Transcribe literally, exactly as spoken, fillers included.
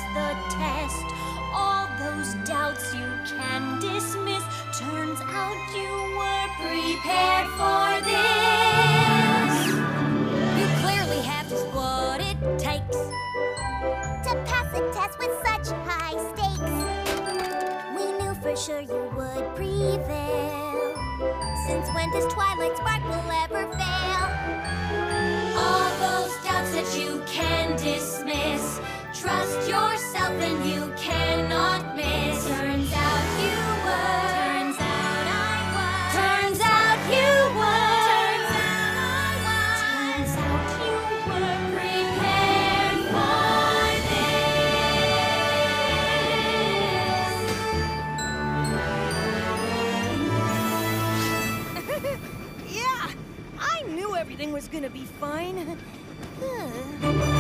the test. All those doubts you can dismiss. Turns out you were prepared for this. You clearly have just what it takes To pass a test with such high stakes. We knew for sure you would prevail. Since when does Twilight Spark will ever fail? all those doubts that you can dismiss. Trust yourself and you cannot miss. Turns out you were. Turns out I was. Turns out you were. Turns out I was. Turns out you were prepared for this. Yeah, I knew everything was gonna be fine.